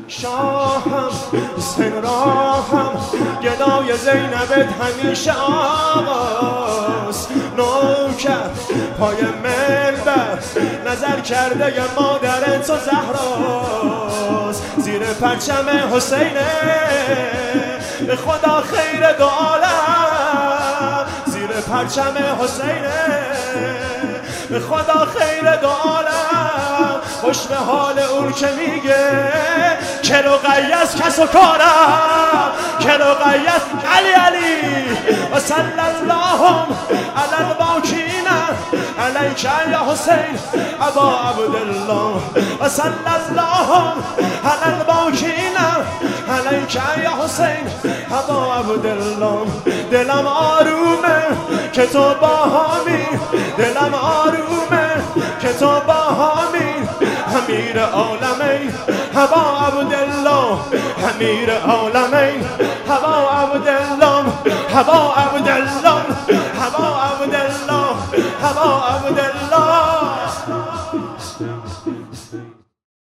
شاهم حسین راهم گدای زینبت همیشه آقاست نوکر پای منبر نظر کرده ی مادرت و زهراست زیر پرچم حسینه به خدا خیر دو عالم زیر پرچم حسینه به خدا خیر دو عالم خوش به حال اون که میگه که رقیس کس و کارم که رقیس علی علی و صلی اللهم علی الباکین علیک یا حسین ابا عبدالله و صلی اللهم علی الباکین علیک یا حسین ابا عبدالله دلم آرومه که تو باهامی دلم آرومه که تو باهامی امیر عالمین ابا عبدالله امیر عالمین ابا عبدالله ابا